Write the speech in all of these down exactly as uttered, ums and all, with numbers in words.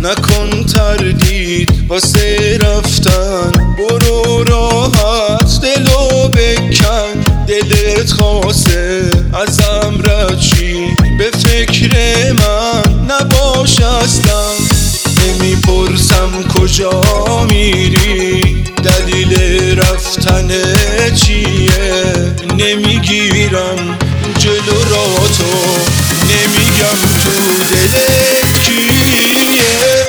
نکن تردید واسه رفتن، برو راحت دلو بکن. دلت خواسته ازم رد چی، به فکر من نباش اصلا. نمیپرسم کجا میری، دلیل رفتن چیه. نمیگیرم جلو را تو، نمیگم تو دلت کیه.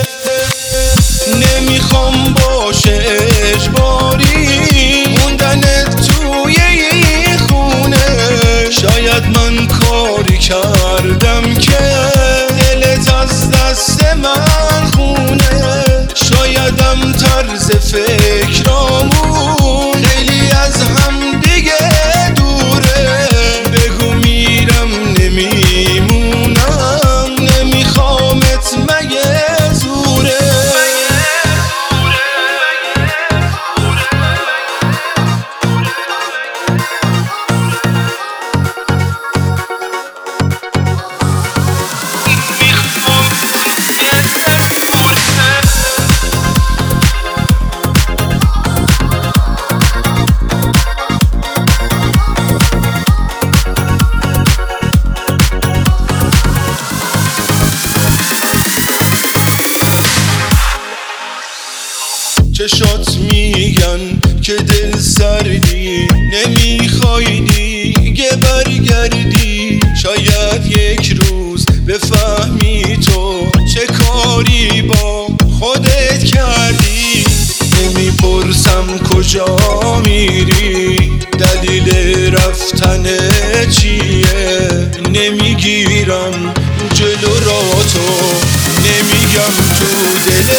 نمیخوام باشه اجباری موندنت توی این خونه. شاید من کاری کردم که دلت از دست من خونه. شایدم طرز فکرامون خیلی از هم دیگه دوره. بگو میرم نمیمونم، نمیخوامت مگه زوره. چشات میگن که دل سردی، نمیخوای دیگه برگردی. شاید یک روز بفهمی تو چه کاری با خودت کردی. نمیپرسم کجا میری، دلیل رفتن چیه. نمیگیرم جلو را تو، نمیگم تو دل